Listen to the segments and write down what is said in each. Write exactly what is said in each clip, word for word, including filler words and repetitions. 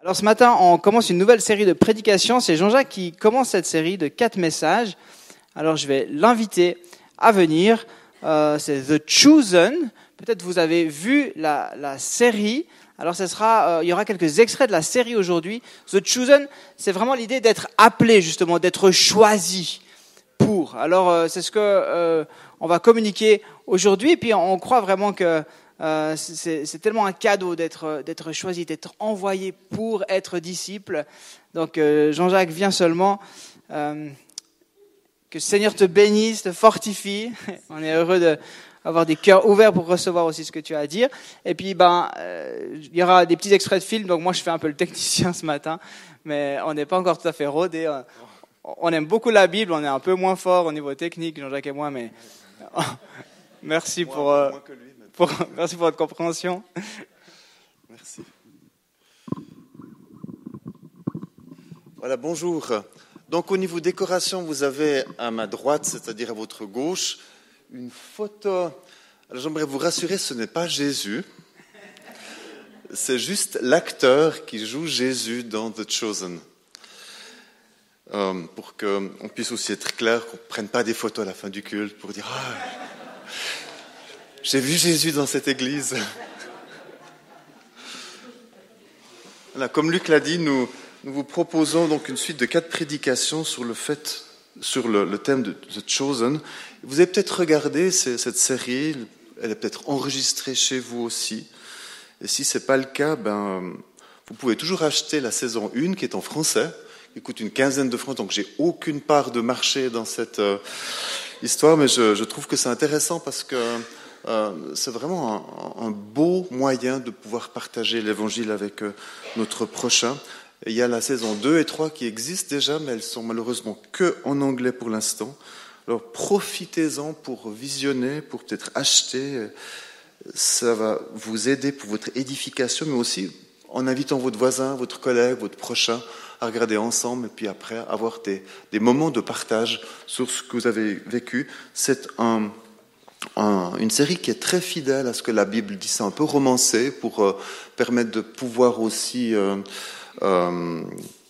Alors ce matin, on commence une nouvelle série de prédications. C'est Jean-Jacques qui commence cette série de quatre messages. Alors je vais l'inviter à venir. Euh, c'est The Chosen. Peut-être vous avez vu la, la série. Alors ce sera, euh, il y aura quelques extraits de la série aujourd'hui. The Chosen, c'est vraiment l'idée d'être appelé justement, d'être choisi pour. Alors euh, c'est ce que euh, on va communiquer aujourd'hui. Et puis on croit vraiment que Euh, c'est, c'est tellement un cadeau d'être, d'être choisi, d'être envoyé pour être disciple. Donc euh, Jean-Jacques, viens seulement. Euh, que le Seigneur te bénisse, te fortifie. On est heureux d'avoir des cœurs ouverts pour recevoir aussi ce que tu as à dire. Et puis, ben, euh, il y aura des petits extraits de films. Donc moi, je fais un peu le technicien ce matin, mais on n'est pas encore tout à fait rodé. On aime beaucoup la Bible, on est un peu moins fort au niveau technique, Jean-Jacques et moi, mais merci pour. Euh, Pour, merci pour votre compréhension. Merci. Voilà, bonjour. Donc au niveau décoration, vous avez à ma droite, c'est-à-dire à votre gauche, une photo. Alors j'aimerais vous rassurer, ce n'est pas Jésus. C'est juste l'acteur qui joue Jésus dans The Chosen. Euh, pour qu'on puisse aussi être clair, qu'on ne prenne pas des photos à la fin du culte pour dire ah, j'ai vu Jésus dans cette église. Voilà, comme Luc l'a dit, nous, nous vous proposons donc une suite de quatre prédications sur le fait, sur le, le thème de The Chosen. Vous avez peut-être regardé cette série, elle est peut-être enregistrée chez vous aussi. Et si c'est pas le cas, ben, vous pouvez toujours acheter la saison un qui est en français, qui coûte une quinzaine de francs, donc j'ai aucune part de marché dans cette euh, histoire, mais je, je trouve que c'est intéressant parce que Euh, c'est vraiment un, un beau moyen de pouvoir partager l'évangile avec euh, notre prochain. Et il y a la saison deux et trois qui existent déjà, mais elles sont malheureusement que en anglais pour l'instant. Alors profitez-en pour visionner, pour peut-être acheter. Ça va vous aider pour votre édification, mais aussi en invitant votre voisin, votre collègue, votre prochain à regarder ensemble et puis après avoir des, des moments de partage sur ce que vous avez vécu. C'est un Un, une série qui est très fidèle à ce que la Bible dit, c'est un peu romancé pour euh, permettre de pouvoir aussi euh, euh,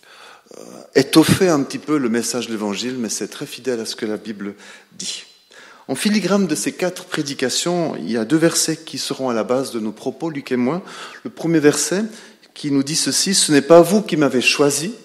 étoffer un petit peu le message de l'Évangile, mais c'est très fidèle à ce que la Bible dit. En filigrane de ces quatre prédications, il y a deux versets qui seront à la base de nos propos, Luc et moi. Le premier verset qui nous dit ceci: « Ce n'est pas vous qui m'avez choisi,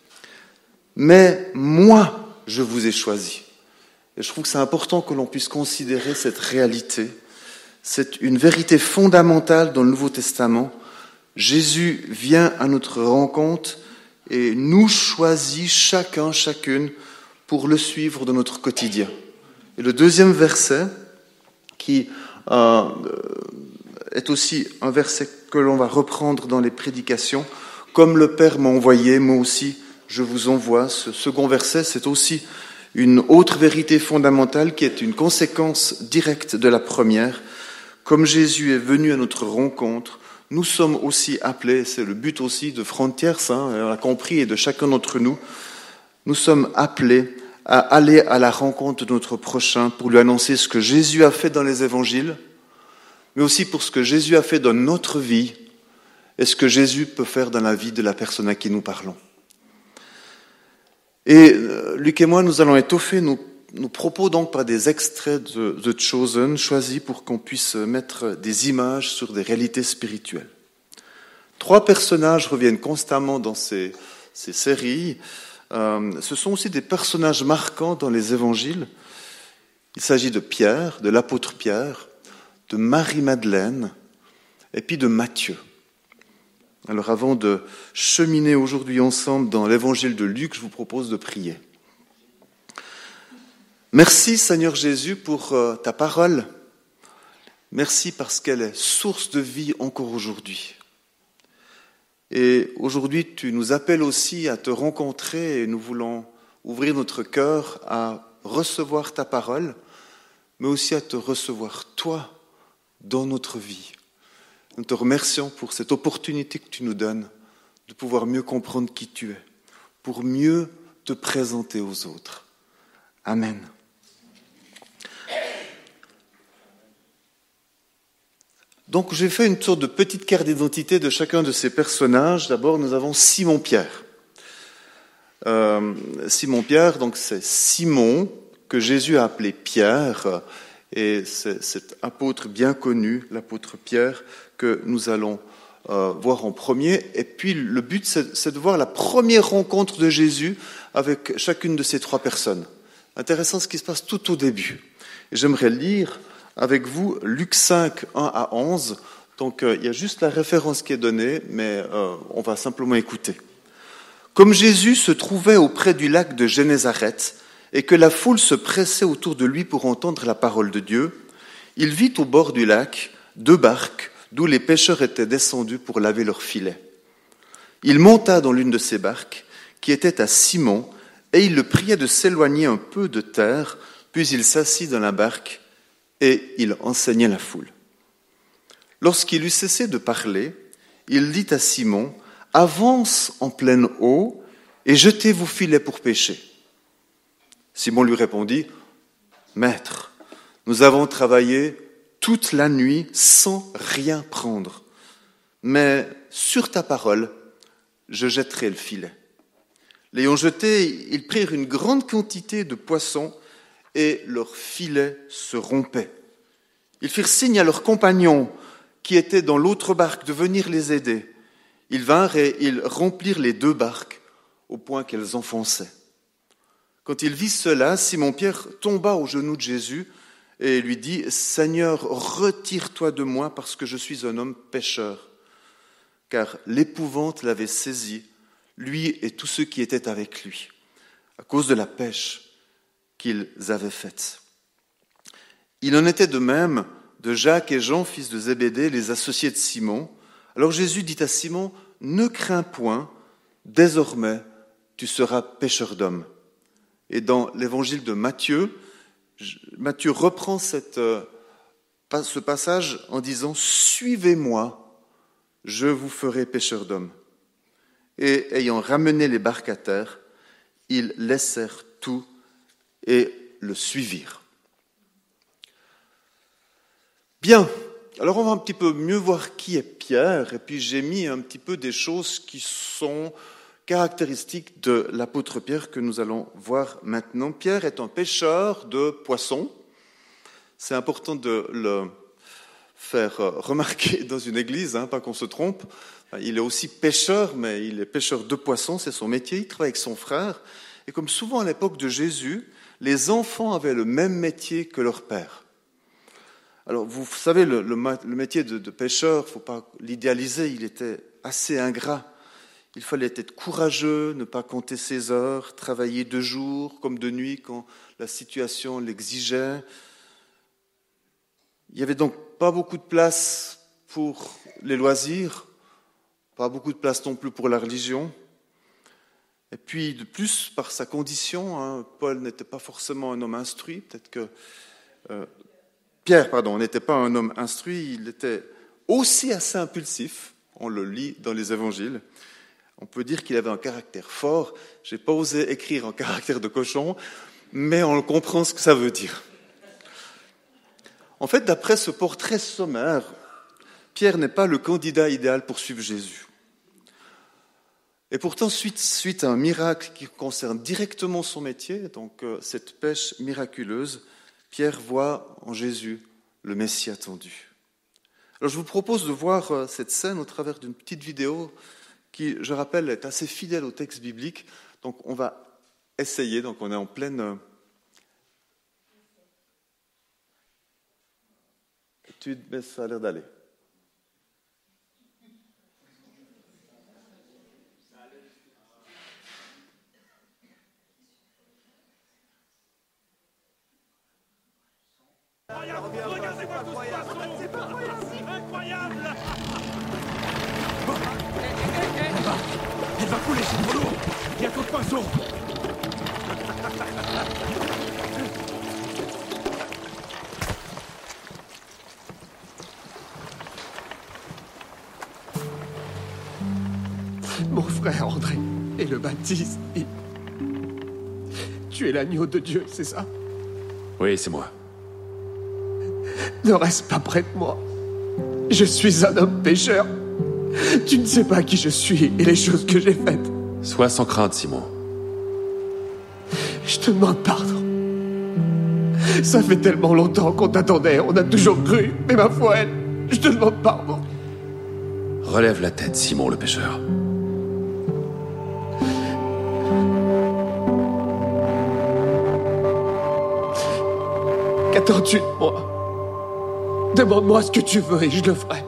mais moi je vous ai choisi. » Et je trouve que c'est important que l'on puisse considérer cette réalité. C'est une vérité fondamentale dans le Nouveau Testament. Jésus vient à notre rencontre et nous choisit chacun, chacune, pour le suivre dans notre quotidien. Et le deuxième verset, qui euh, est aussi un verset que l'on va reprendre dans les prédications, « Comme le Père m'a envoyé, moi aussi je vous envoie ». Ce second verset, c'est aussi une autre vérité fondamentale qui est une conséquence directe de la première. Comme Jésus est venu à notre rencontre, nous sommes aussi appelés, c'est le but aussi de Frontiers, hein, on l'a compris, et de chacun d'entre nous, nous sommes appelés à aller à la rencontre de notre prochain pour lui annoncer ce que Jésus a fait dans les évangiles, mais aussi pour ce que Jésus a fait dans notre vie et ce que Jésus peut faire dans la vie de la personne à qui nous parlons. Et Luc et moi, nous allons étoffer nos, nos propos donc par des extraits de The Chosen, choisis pour qu'on puisse mettre des images sur des réalités spirituelles. Trois personnages reviennent constamment dans ces, ces séries. Euh, ce sont aussi des personnages marquants dans les évangiles. Il s'agit de Pierre, de l'apôtre Pierre, de Marie-Madeleine et puis de Matthieu. Alors avant de cheminer aujourd'hui ensemble dans l'évangile de Luc, je vous propose de prier. Merci Seigneur Jésus pour ta parole. Merci parce qu'elle est source de vie encore aujourd'hui. Et aujourd'hui, tu nous appelles aussi à te rencontrer et nous voulons ouvrir notre cœur à recevoir ta parole, mais aussi à te recevoir toi dans notre vie. Nous te remercions pour cette opportunité que tu nous donnes de pouvoir mieux comprendre qui tu es, pour mieux te présenter aux autres. Amen. Donc j'ai fait une sorte de petite carte d'identité de chacun de ces personnages. D'abord, nous avons Simon-Pierre. Euh, Simon-Pierre, donc c'est Simon, que Jésus a appelé Pierre, et c'est cet apôtre bien connu, l'apôtre Pierre, que nous allons euh, voir en premier. Et puis le but, c'est, c'est de voir la première rencontre de Jésus avec chacune de ces trois personnes. Intéressant ce qui se passe tout au début. Et j'aimerais lire avec vous Luc cinq, un à onze. Donc euh, il y a juste la référence qui est donnée, mais euh, on va simplement écouter. Comme Jésus se trouvait auprès du lac de Génézareth et que la foule se pressait autour de lui pour entendre la parole de Dieu, il vit au bord du lac deux barques d'où les pêcheurs étaient descendus pour laver leurs filets. Il monta dans l'une de ces barques, qui était à Simon, et il le pria de s'éloigner un peu de terre, puis il s'assit dans la barque et il enseignait la foule. Lorsqu'il eut cessé de parler, il dit à Simon, « Avance en pleine eau et jetez vos filets pour pêcher. » Simon lui répondit, « Maître, nous avons travaillé toute la nuit sans rien prendre, mais sur ta parole, je jetterai le filet. » L'ayant jeté, ils prirent une grande quantité de poissons et leurs filets se rompaient. Ils firent signe à leurs compagnons qui étaient dans l'autre barque de venir les aider. Ils vinrent et ils remplirent les deux barques au point qu'elles enfonçaient. Quand il vit cela, Simon-Pierre tomba aux genoux de Jésus et lui dit « Seigneur, retire-toi de moi parce que je suis un homme pécheur. » Car l'épouvante l'avait saisi, lui et tous ceux qui étaient avec lui, à cause de la pêche qu'ils avaient faite. Il en était de même de Jacques et Jean, fils de Zébédée, les associés de Simon. Alors Jésus dit à Simon, « Ne crains point, désormais tu seras pêcheur d'hommes. » Et dans l'évangile de Matthieu, Matthieu reprend cette, ce passage en disant « Suivez-moi, je vous ferai pêcheur d'hommes. » Et ayant ramené les barques à terre, ils laissèrent tout et le suivirent. Bien, alors on va un petit peu mieux voir qui est Pierre, et puis j'ai mis un petit peu des choses qui sont caractéristiques de l'apôtre Pierre que nous allons voir maintenant. Pierre est un pêcheur de poissons. C'est important de le faire remarquer dans une église, hein, pas qu'on se trompe. Il est aussi pêcheur, mais il est pêcheur de poissons, c'est son métier. Il travaille avec son frère. Et comme souvent à l'époque de Jésus, les enfants avaient le même métier que leur père. Alors, vous savez, le, le, le métier de, de pêcheur, il ne faut pas l'idéaliser, il était assez ingrat. Il fallait être courageux, ne pas compter ses heures, travailler de jour comme de nuit quand la situation l'exigeait. Il n'y avait donc pas beaucoup de place pour les loisirs, pas beaucoup de place non plus pour la religion. Et puis, de plus, par sa condition, hein, Paul n'était pas forcément un homme instruit. Peut-être que euh, Pierre, pardon, n'était pas un homme instruit. Il était aussi assez impulsif. On le lit dans les évangiles. On peut dire qu'il avait un caractère fort. Je n'ai pas osé écrire en caractère de cochon, mais on comprend ce que ça veut dire. En fait, d'après ce portrait sommaire, Pierre n'est pas le candidat idéal pour suivre Jésus. Et pourtant, suite, suite à un miracle qui concerne directement son métier, donc euh, cette pêche miraculeuse, Pierre voit en Jésus le Messie attendu. Alors je vous propose de voir euh, cette scène au travers d'une petite vidéo qui, je rappelle, est assez fidèle au texte biblique. Donc on va essayer, donc on est en pleine euh, étude, mais ça a l'air d'aller. Regardez-moi tout ce poisson, c'est pas incroyable. Elle va couler, c'est trop lourd. Il y a trop de poissons. Mon frère André est le baptiste. Il... Tu es l'agneau de Dieu, c'est ça? Oui, c'est moi. Ne reste pas près de moi. Je suis un homme pécheur. Tu ne sais pas qui je suis et les choses que j'ai faites. Sois sans crainte, Simon. Je te demande pardon. Ça fait tellement longtemps qu'on t'attendait, on a toujours cru. Mais ma foi, elle, je te demande pardon. Relève la tête, Simon le pêcheur. Qu'attends-tu de moi? Demande-moi ce que tu veux et je le ferai.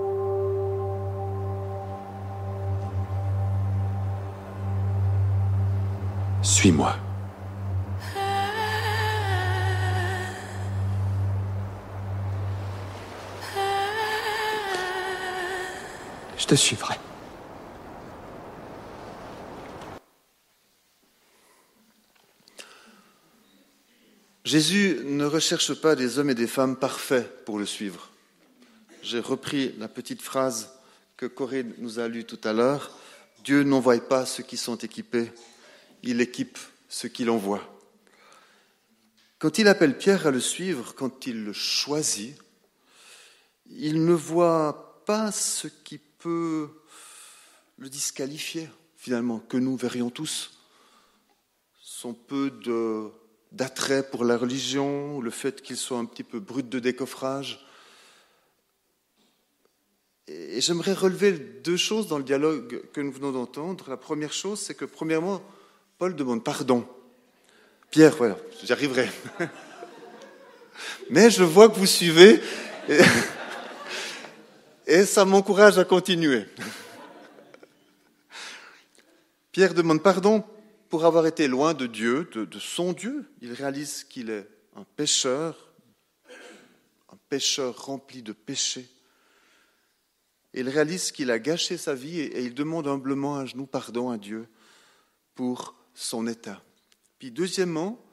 Suis-moi. Je te suivrai. Jésus ne recherche pas des hommes et des femmes parfaits pour le suivre. J'ai repris la petite phrase que Corée nous a lue tout à l'heure. Dieu n'envoie pas ceux qui sont équipés, il équipe ceux qui l'envoient. Quand il appelle Pierre à le suivre, quand il le choisit, il ne voit pas ce qui peut le disqualifier, finalement, que nous verrions tous. Son peu de, d'attrait pour la religion, le fait qu'il soit un petit peu brut de décoffrage. Et j'aimerais relever deux choses dans le dialogue que nous venons d'entendre. La première chose, c'est que, premièrement, Paul demande pardon. Pierre, voilà, j'y arriverai. Mais je vois que vous suivez et, et ça m'encourage à continuer. Pierre demande pardon pour avoir été loin de Dieu, de, de son Dieu. Il réalise qu'il est un pécheur, un pécheur rempli de péchés. Il réalise qu'il a gâché sa vie et, et il demande humblement à genoux pardon à Dieu pour son état. Puis deuxièmement,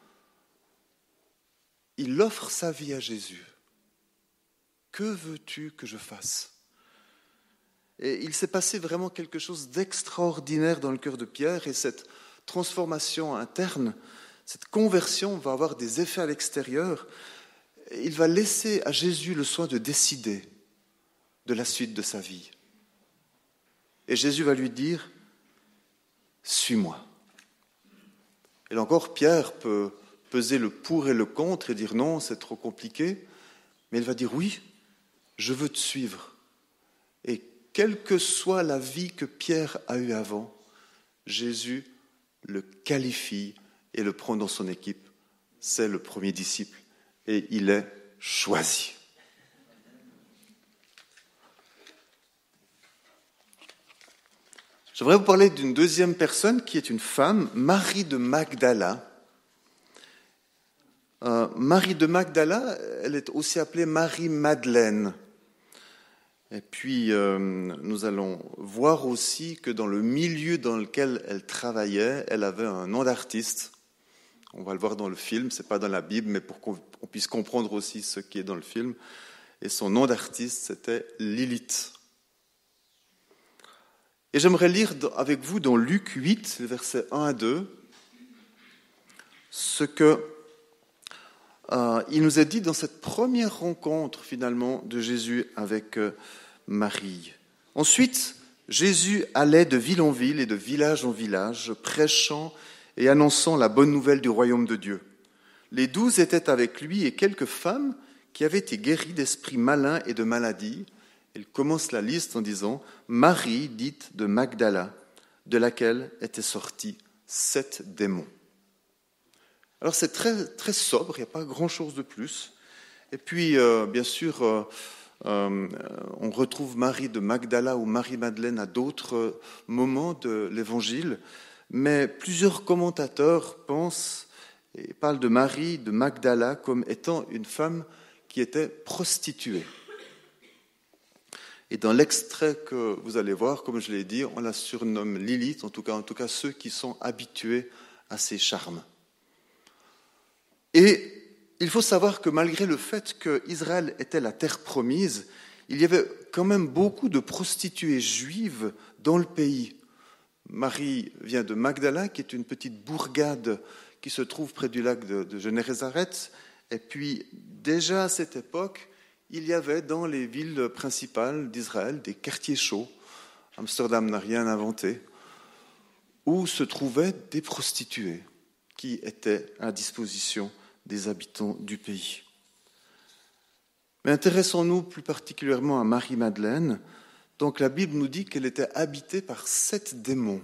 il offre sa vie à Jésus. Que veux-tu que je fasse? Et il s'est passé vraiment quelque chose d'extraordinaire dans le cœur de Pierre et cette transformation interne, cette conversion va avoir des effets à l'extérieur. Il va laisser à Jésus le soin de décider de la suite de sa vie. Et Jésus va lui dire, suis-moi. Et là encore, Pierre peut peser le pour et le contre et dire non, c'est trop compliqué. Mais il va dire oui, je veux te suivre. Et quelle que soit la vie que Pierre a eue avant, Jésus le qualifie et le prend dans son équipe. C'est le premier disciple et il est choisi. J'aimerais vous parler d'une deuxième personne qui est une femme, Marie de Magdala. Euh, Marie de Magdala, elle est aussi appelée Marie-Madeleine. Et puis, euh, nous allons voir aussi que dans le milieu dans lequel elle travaillait, elle avait un nom d'artiste. On va le voir dans le film, ce n'est pas dans la Bible, mais pour qu'on puisse comprendre aussi ce qui est dans le film. Et son nom d'artiste, c'était Lilith. Et j'aimerais lire avec vous dans Luc huit, versets un à deux, ce que euh, il nous est dit dans cette première rencontre finalement de Jésus avec euh, Marie. Ensuite, Jésus allait de ville en ville et de village en village, prêchant et annonçant la bonne nouvelle du royaume de Dieu. Les douze étaient avec lui et quelques femmes qui avaient été guéries d'esprits malins et de maladies. Il commence la liste en disant « Marie, dite de Magdala, de laquelle étaient sortis sept démons. » Alors c'est très, très sobre, il n'y a pas grand-chose de plus. Et puis, euh, bien sûr, euh, euh, on retrouve Marie de Magdala ou Marie-Madeleine à d'autres moments de l'Évangile, mais plusieurs commentateurs pensent et parlent de Marie de Magdala comme étant une femme qui était prostituée. Et dans l'extrait que vous allez voir, comme je l'ai dit, on la surnomme Lilith, en tout cas, en tout cas ceux qui sont habitués à ses charmes. Et il faut savoir que malgré le fait qu'Israël était la terre promise, il y avait quand même beaucoup de prostituées juives dans le pays. Marie vient de Magdala, qui est une petite bourgade qui se trouve près du lac de, de Génézaret. Et puis, déjà à cette époque, il y avait dans les villes principales d'Israël des quartiers chauds. Amsterdam n'a rien inventé, où se trouvaient des prostituées qui étaient à disposition des habitants du pays. Mais intéressons-nous plus particulièrement à Marie-Madeleine. Donc la Bible nous dit qu'elle était habitée par sept démons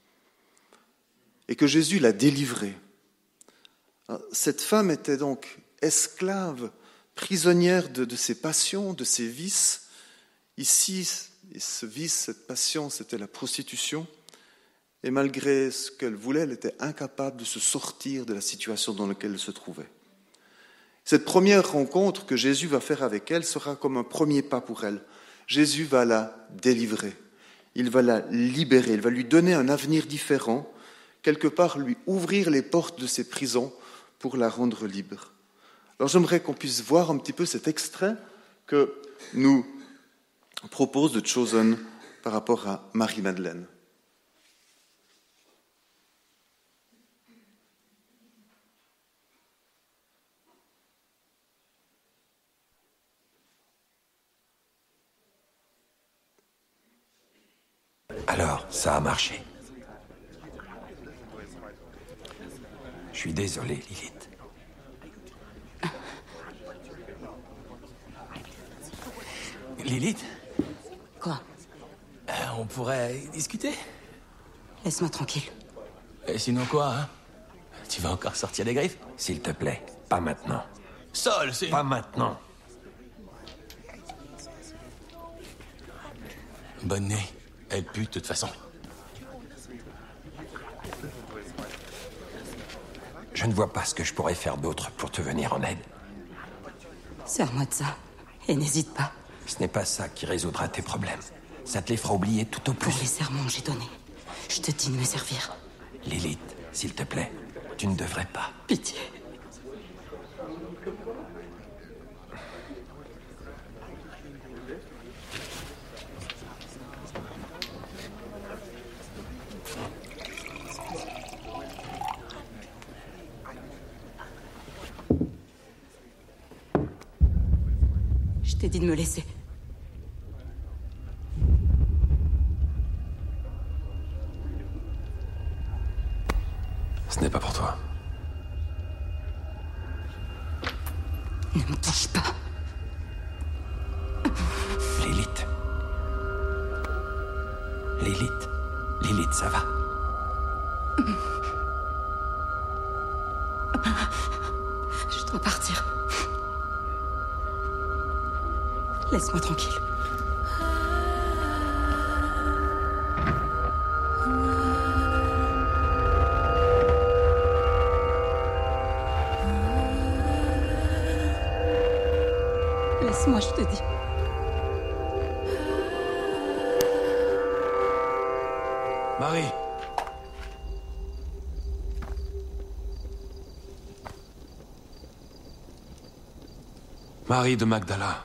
et que Jésus l'a délivrée. Cette femme était donc esclave, prisonnière de, de ses passions, de ses vices. Ici, ce vice, cette passion, c'était la prostitution. Et malgré ce qu'elle voulait, elle était incapable de se sortir de la situation dans laquelle elle se trouvait. Cette première rencontre que Jésus va faire avec elle sera comme un premier pas pour elle. Jésus va la délivrer, il va la libérer, il va lui donner un avenir différent, quelque part lui ouvrir les portes de ses prisons pour la rendre libre. Alors j'aimerais qu'on puisse voir un petit peu cet extrait que nous propose The Chosen par rapport à Marie-Madeleine. Alors, ça a marché. Je suis désolé, Lilith. Lilith, Quoi? euh, on pourrait discuter. Laisse-moi tranquille. Et sinon quoi, hein? Tu vas encore sortir des griffes? S'il te plaît, pas maintenant. Sol, c'est... Pas maintenant. Bonne nuit. Elle pue de toute façon. Je ne vois pas ce que je pourrais faire d'autre pour te venir en aide. Sers-moi de ça. Et n'hésite pas. Ce n'est pas ça qui résoudra tes problèmes. Ça te les fera oublier tout au Pour plus. les sermons que j'ai donnés, je te dis de me servir. Lilith, s'il te plaît, tu ne devrais pas. Pitié. Je t'ai dit de me laisser. Ce n'est pas pour toi. Ne me touche pas. Lilith. Lilith. Lilith, ça va. Je dois partir. Laisse-moi tranquille. Laisse-moi, je te dis. Marie! Marie de Magdala.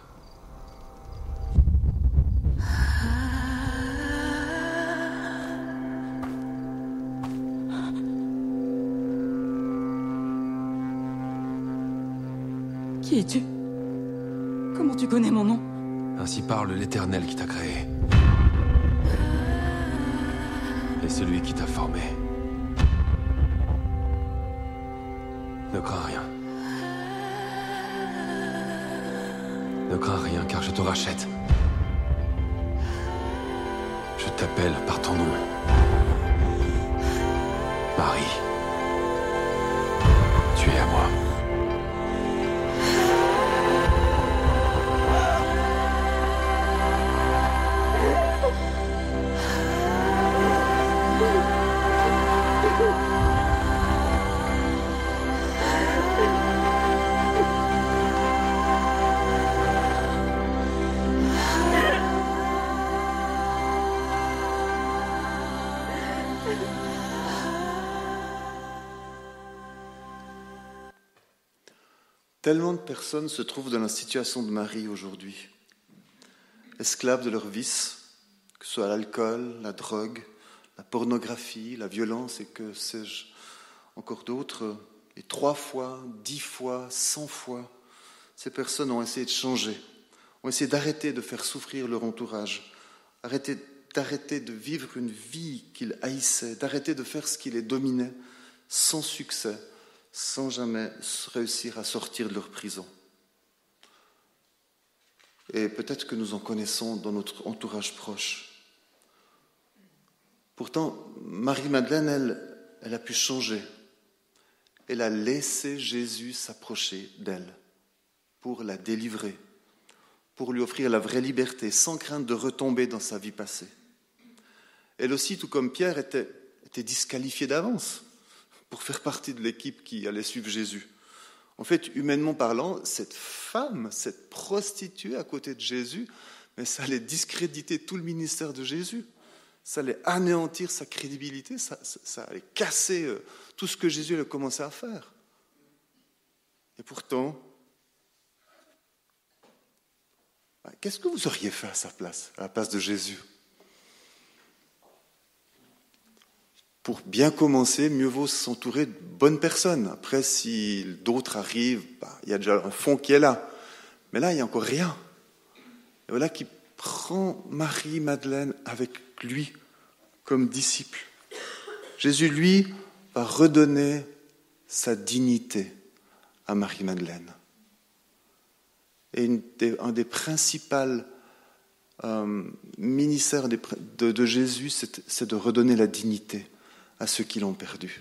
Qui es-tu? Comment tu connais mon nom? Ainsi parle l'Éternel qui t'a créé. Et celui qui t'a formé. Ne crains rien. Ne crains rien car je te rachète. Je t'appelle par ton nom. Marie. Tu es à moi. Tellement de personnes se trouvent dans la situation de Marie aujourd'hui, esclaves de leurs vices, que ce soit l'alcool, la drogue, la pornographie, la violence et que sais-je encore d'autres. Et trois fois, dix fois, cent fois, ces personnes ont essayé de changer. ont essayé d'arrêter de faire souffrir leur entourage, arrêter, d'arrêter de vivre une vie qu'ils haïssaient, d'arrêter de faire ce qui les dominait, sans succès, sans jamais réussir à sortir de leur prison. Et peut-être que nous en connaissons dans notre entourage proche. Pourtant, Marie-Madeleine, elle, elle a pu changer. Elle a laissé Jésus s'approcher d'elle pour la délivrer, pour lui offrir la vraie liberté, sans crainte de retomber dans sa vie passée. Elle aussi, tout comme Pierre, était, était disqualifiée d'avance pour faire partie de l'équipe qui allait suivre Jésus. En fait, humainement parlant, cette femme, cette prostituée à côté de Jésus, mais ça allait discréditer tout le ministère de Jésus. Ça allait anéantir sa crédibilité, ça, ça, ça allait casser euh, tout ce que Jésus allait commencer à faire. Et pourtant, bah, qu'est-ce que vous auriez fait à sa place, à la place de Jésus ? Pour bien commencer, mieux vaut s'entourer de bonnes personnes. Après, si d'autres arrivent, bah, il y a déjà un fond qui est là. Mais là, il n'y a encore rien. Et voilà qu'il prend Marie-Madeleine avec lui comme disciple. Jésus, lui, va redonner sa dignité à Marie-Madeleine. Et une des, un des principaux euh, ministères de, de, de Jésus, c'est, c'est de redonner la dignité à ceux qui l'ont perdu.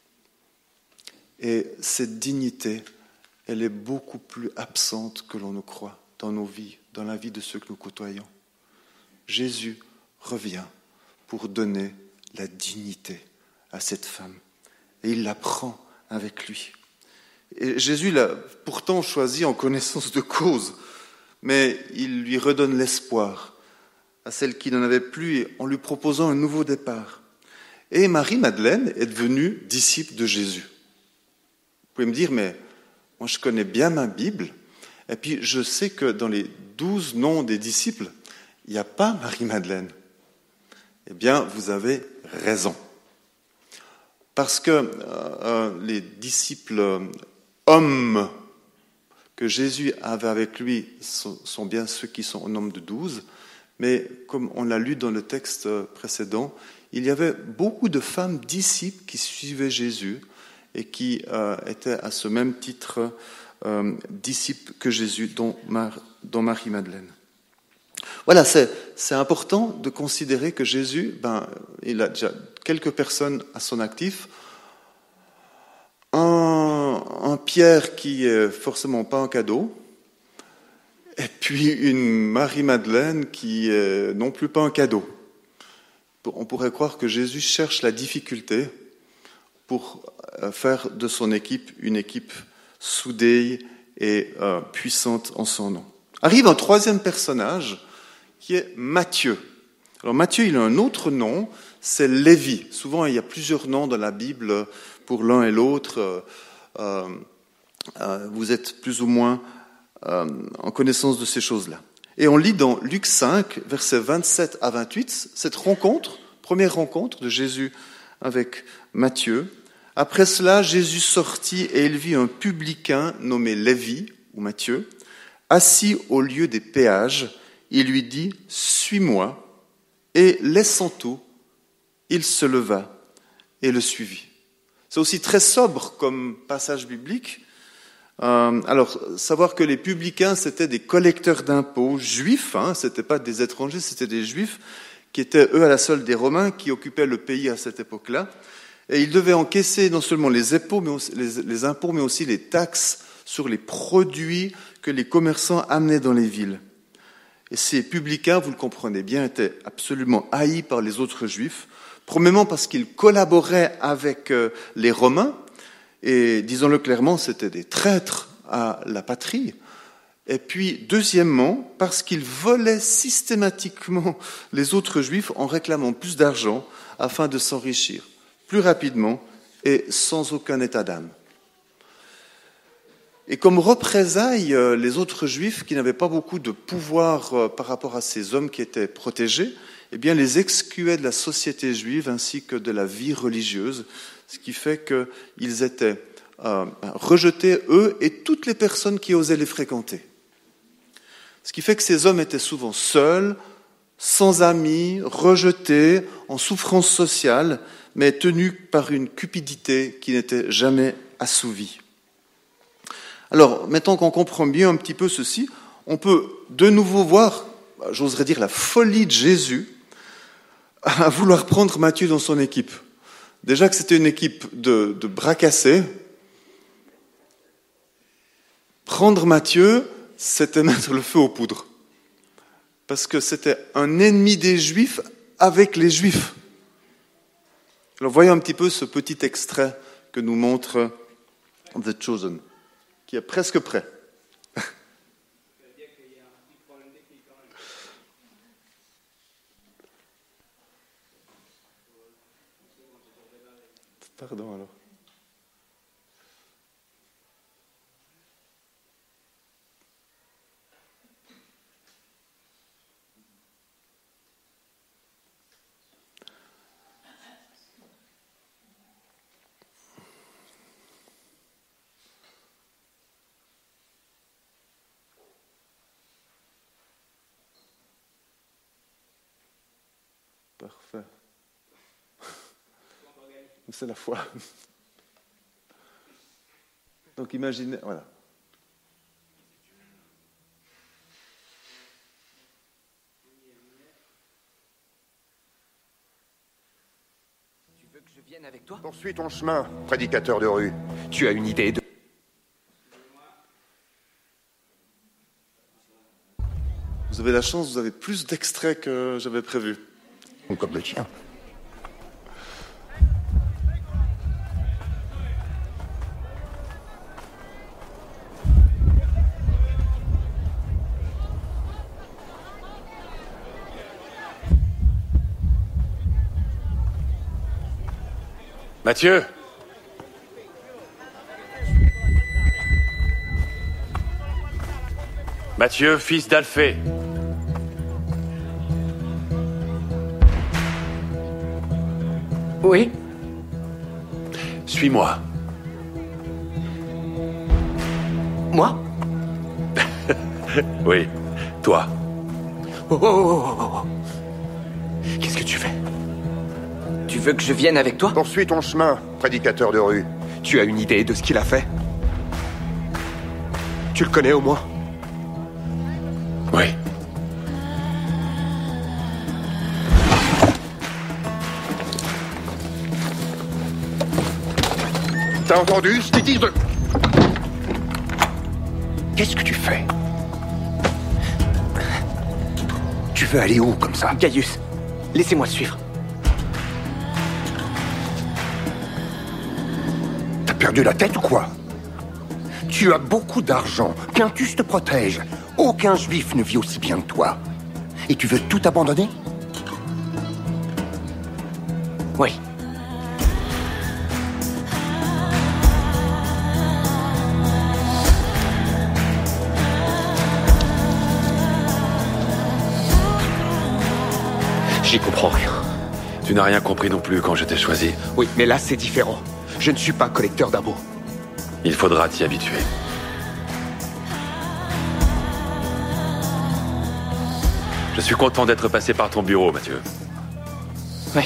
Et cette dignité, elle est beaucoup plus absente que l'on ne croit dans nos vies, dans la vie de ceux que nous côtoyons. Jésus revient pour donner la dignité à cette femme. Et il la prend avec lui. Et Jésus l'a pourtant choisi en connaissance de cause, mais il lui redonne l'espoir à celle qui n'en avait plus en lui proposant un nouveau départ. Et Marie-Madeleine est devenue disciple de Jésus. Vous pouvez me dire, mais moi je connais bien ma Bible, et puis je sais que dans les douze noms des disciples, il n'y a pas Marie-Madeleine. Eh bien, vous avez raison. Parce que euh, les disciples euh, hommes que Jésus avait avec lui sont, sont bien ceux qui sont au nombre de douze, mais comme on l'a lu dans le texte précédent, il y avait beaucoup de femmes disciples qui suivaient Jésus et qui euh, étaient à ce même titre euh, disciples que Jésus, dont, Mar- dont Marie-Madeleine. Voilà, c'est, c'est important de considérer que Jésus, ben, il a déjà quelques personnes à son actif. Un, un Pierre qui est forcément pas un cadeau, et puis une Marie-Madeleine qui est non plus pas un cadeau. On pourrait croire que Jésus cherche la difficulté pour faire de son équipe une équipe soudée et euh, puissante en son nom. Arrive un troisième personnage qui est Matthieu. Alors Matthieu, il a un autre nom, c'est Lévi. Souvent, il y a plusieurs noms dans la Bible pour l'un et l'autre. Euh, euh, vous êtes plus ou moins euh, en connaissance de ces choses-là. Et on lit dans Luc cinq, versets vingt-sept à vingt-huit, cette rencontre, première rencontre de Jésus avec Matthieu. Après cela, Jésus sortit et il vit un publicain nommé Lévi, ou Matthieu, assis au lieu des péages. Il lui dit « Suis-moi » et laissant tout, il se leva et le suivit. C'est aussi très sobre comme passage biblique. Euh, alors, savoir que les publicains, c'était des collecteurs d'impôts juifs, hein, c'était pas des étrangers, c'était des juifs qui étaient, eux, à la solde des Romains, qui occupaient le pays à cette époque-là. Et ils devaient encaisser non seulement les impôts, mais aussi les, les impôts, mais aussi les taxes sur les produits que les commerçants amenaient dans les villes. Et ces publicains, vous le comprenez bien, étaient absolument haïs par les autres juifs, premièrement parce qu'ils collaboraient avec les Romains, et disons-le clairement, c'était des traîtres à la patrie. Et puis, deuxièmement, parce qu'ils volaient systématiquement les autres juifs en réclamant plus d'argent afin de s'enrichir plus rapidement et sans aucun état d'âme. Et comme représailles, les autres juifs qui n'avaient pas beaucoup de pouvoir par rapport à ces hommes qui étaient protégés, eh bien, les excluaient de la société juive ainsi que de la vie religieuse, ce qui fait qu'ils étaient euh, rejetés, eux, et toutes les personnes qui osaient les fréquenter. Ce qui fait que ces hommes étaient souvent seuls, sans amis, rejetés, en souffrance sociale, mais tenus par une cupidité qui n'était jamais assouvie. Alors, maintenant qu'on comprend bien un petit peu ceci, on peut de nouveau voir, j'oserais dire, la folie de Jésus à vouloir prendre Matthieu dans son équipe. Déjà que c'était une équipe de, de bras cassés, prendre Matthieu, c'était mettre le feu aux poudres. Parce que c'était un ennemi des Juifs avec les Juifs. Alors voyons un petit peu ce petit extrait que nous montre The Chosen, qui est presque prêt. Pardon alors. Parfait. C'est la foi. Donc imaginez, voilà. Tu veux que je vienne avec toi? Poursuis ton chemin, prédicateur de rue. Tu as une idée de... Vous avez la chance, vous avez plus d'extraits que j'avais prévu. Comme le tien. Matthieu! Matthieu, fils d'Alphée. Oui. Suis-moi. Moi? Oui, toi. Oh, oh, oh, oh, oh. Qu'est-ce que tu fais? Tu veux que je vienne avec toi? Poursuis ton chemin, prédicateur de rue. Tu as une idée de ce qu'il a fait? Tu le connais au moins? Oui. T'as entendu? Je t'ai dit de... Qu'est-ce que tu fais? Tu veux aller où comme ça? Gaius, laissez-moi le suivre. T'as perdu la tête ou quoi? Tu as beaucoup d'argent. Quintus te protège. Aucun juif ne vit aussi bien que toi. Et tu veux tout abandonner? Oui. J'y comprends rien. Tu n'as rien compris non plus quand je t'ai choisi. Oui, mais là c'est différent. Je ne suis pas collecteur d'impôts. Il faudra t'y habituer. Je suis content d'être passé par ton bureau, Matthieu. Oui.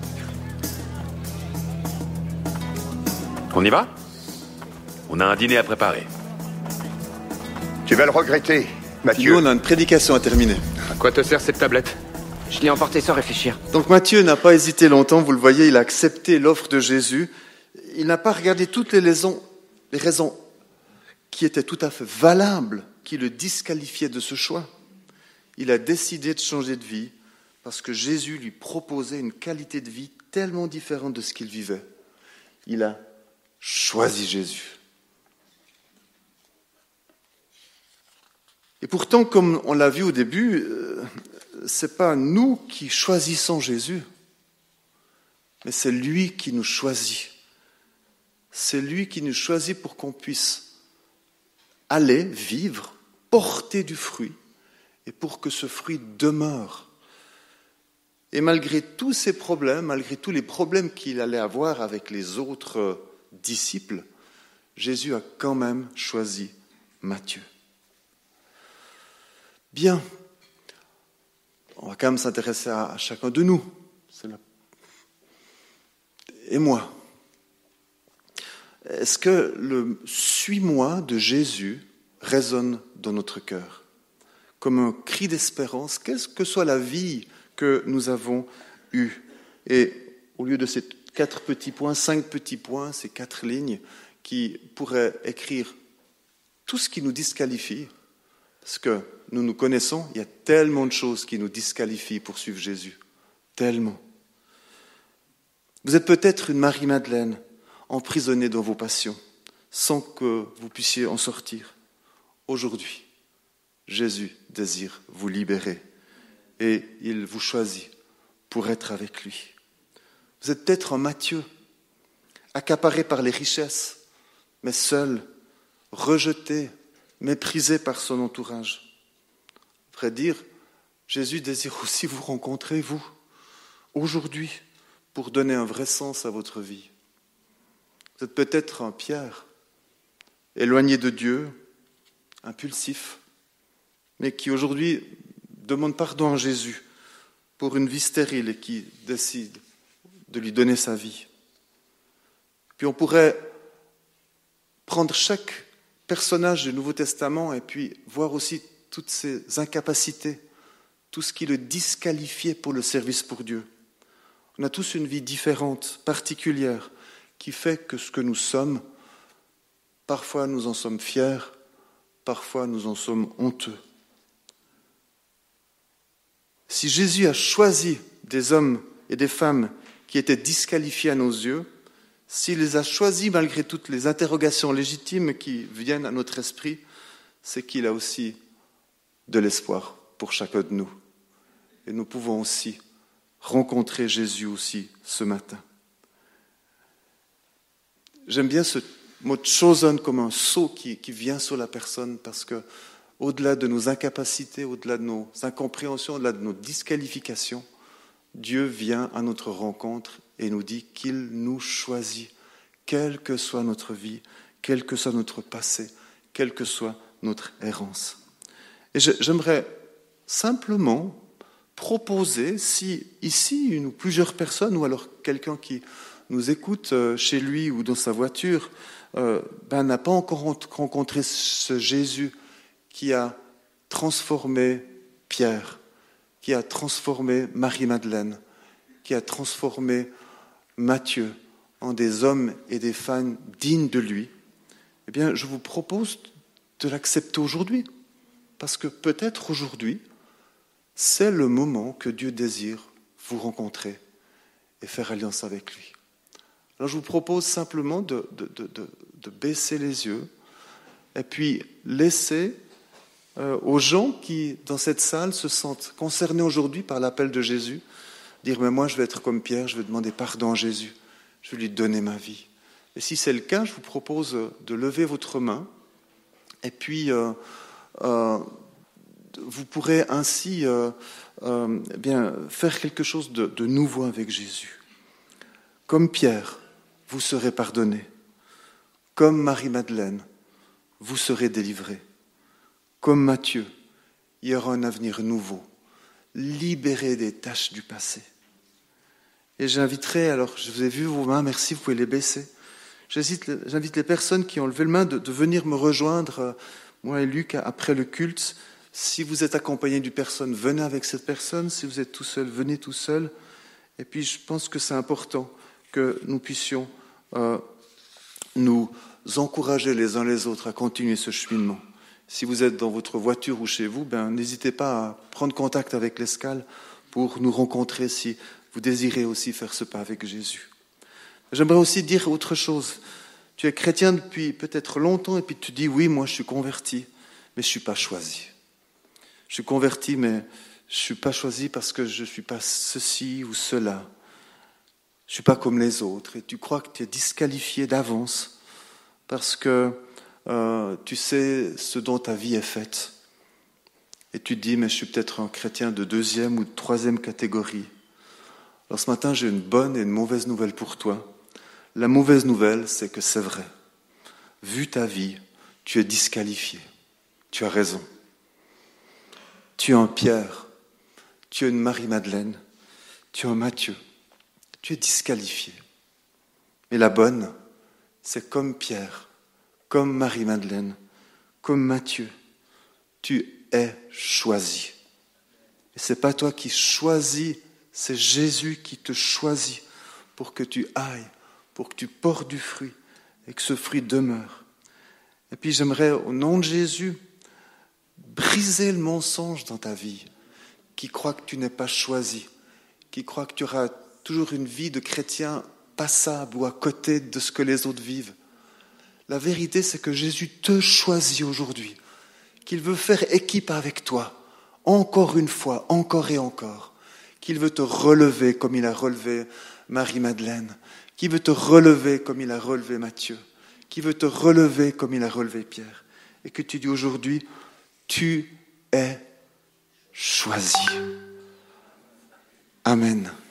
On y va? On a un dîner à préparer. Tu vas le regretter, Matthieu. Nous, on a une prédication à terminer. À quoi te sert cette tablette? Je l'ai emporté sans réfléchir. Donc Matthieu n'a pas hésité longtemps, vous le voyez, il a accepté l'offre de Jésus. Il n'a pas regardé toutes les raisons, les raisons qui étaient tout à fait valables, qui le disqualifiaient de ce choix. Il a décidé de changer de vie parce que Jésus lui proposait une qualité de vie tellement différente de ce qu'il vivait. Il a choisi Jésus. Et pourtant, comme on l'a vu au début, euh, c'est pas nous qui choisissons Jésus, mais c'est lui qui nous choisit. C'est lui qui nous choisit pour qu'on puisse aller, vivre, porter du fruit, et pour que ce fruit demeure. Et malgré tous ces problèmes, malgré tous les problèmes qu'il allait avoir avec les autres disciples, Jésus a quand même choisi Matthieu. Bien. On va quand même s'intéresser à, à chacun de nous. C'est la... Et moi. Est-ce que le « suis-moi » de Jésus résonne dans notre cœur comme un cri d'espérance, quelle que soit la vie que nous avons eue? Et au lieu de ces quatre petits points, cinq petits points, ces quatre lignes qui pourraient écrire tout ce qui nous disqualifie, parce que nous nous connaissons, il y a tellement de choses qui nous disqualifient pour suivre Jésus. Tellement. Vous êtes peut-être une Marie-Madeleine emprisonnée dans vos passions, sans que vous puissiez en sortir. Aujourd'hui, Jésus désire vous libérer et il vous choisit pour être avec lui. Vous êtes peut-être un Matthieu, accaparé par les richesses, mais seul, rejeté, méprisé par son entourage. À vrai dire, Jésus désire aussi vous rencontrer, vous, aujourd'hui, pour donner un vrai sens à votre vie. Vous êtes peut-être un Pierre, éloigné de Dieu, impulsif, mais qui aujourd'hui demande pardon à Jésus pour une vie stérile et qui décide de lui donner sa vie. Puis on pourrait prendre chaque personnage du Nouveau Testament et puis voir aussi toutes ses incapacités, tout ce qui le disqualifiait pour le service pour Dieu. On a tous une vie différente, particulière, qui fait que ce que nous sommes, parfois nous en sommes fiers, parfois nous en sommes honteux. Si Jésus a choisi des hommes et des femmes qui étaient disqualifiés à nos yeux, s'il les a choisis malgré toutes les interrogations légitimes qui viennent à notre esprit, c'est qu'il a aussi de l'espoir pour chacun de nous. Et nous pouvons aussi rencontrer Jésus aussi ce matin. J'aime bien ce mot « chosen » comme un sceau qui, qui vient sur la personne parce que au-delà de nos incapacités, au-delà de nos incompréhensions, au-delà de nos disqualifications, Dieu vient à notre rencontre et nous dit qu'il nous choisit, quelle que soit notre vie, quel que soit notre passé, quelle que soit notre errance. Et j'aimerais simplement proposer, si ici une ou plusieurs personnes, ou alors quelqu'un qui nous écoute chez lui ou dans sa voiture, euh, ben, n'a pas encore rencontré ce Jésus qui a transformé Pierre, qui a transformé Marie-Madeleine, qui a transformé Matthieu en des hommes et des femmes dignes de lui, eh bien, je vous propose de l'accepter aujourd'hui. Parce que peut-être aujourd'hui, c'est le moment que Dieu désire vous rencontrer et faire alliance avec lui. Alors je vous propose simplement de, de, de, de, de baisser les yeux et puis laisser euh, aux gens qui, dans cette salle, se sentent concernés aujourd'hui par l'appel de Jésus, dire « mais moi je vais être comme Pierre, je vais demander pardon à Jésus, je vais lui donner ma vie ». Et si c'est le cas, je vous propose de lever votre main et puis euh, euh, vous pourrez ainsi euh, euh, eh bien, faire quelque chose de, de nouveau avec Jésus. Comme Pierre, vous serez pardonné. Comme Marie-Madeleine, vous serez délivré. Comme Matthieu, il y aura un avenir nouveau, libéré des tâches du passé. Et j'inviterai, alors je vous ai vu vos mains, merci, vous pouvez les baisser. J'invite les personnes qui ont levé le main de, de venir me rejoindre, moi et Luc, après le culte. Si vous êtes accompagné d'une personne, venez avec cette personne. Si vous êtes tout seul, venez tout seul. Et puis je pense que c'est important que nous puissions euh, nous encourager les uns les autres à continuer ce cheminement. Si vous êtes dans votre voiture ou chez vous, ben, n'hésitez pas à prendre contact avec l'Escale pour nous rencontrer si vous désirez aussi faire ce pas avec Jésus. J'aimerais aussi dire autre chose. Tu es chrétien depuis peut-être longtemps et puis tu dis « oui, moi je suis converti, mais je ne suis pas choisi ». Je suis converti, mais je ne suis pas choisi parce que je ne suis pas ceci ou cela. Je ne suis pas comme les autres. Et tu crois que tu es disqualifié d'avance parce que euh, tu sais ce dont ta vie est faite. Et tu te dis, mais je suis peut-être un chrétien de deuxième ou de troisième catégorie. Alors ce matin, j'ai une bonne et une mauvaise nouvelle pour toi. La mauvaise nouvelle, c'est que c'est vrai. Vu ta vie, tu es disqualifié. Tu as raison. Tu es un Pierre, tu es une Marie-Madeleine, tu es un Matthieu, tu es disqualifié. Mais la bonne, c'est comme Pierre, comme Marie-Madeleine, comme Matthieu, tu es choisi. Et c'est pas toi qui choisis, c'est Jésus qui te choisit pour que tu ailles, pour que tu portes du fruit et que ce fruit demeure. Et puis j'aimerais, au nom de Jésus, briser le mensonge dans ta vie, qui croit que tu n'es pas choisi, qui croit que tu auras toujours une vie de chrétien passable ou à côté de ce que les autres vivent. La vérité, c'est que Jésus te choisit aujourd'hui, qu'il veut faire équipe avec toi, encore une fois, encore et encore, qu'il veut te relever comme il a relevé Marie-Madeleine, qu'il veut te relever comme il a relevé Matthieu, qu'il veut te relever comme il a relevé Pierre, et que tu dis aujourd'hui, tu es choisi. Amen.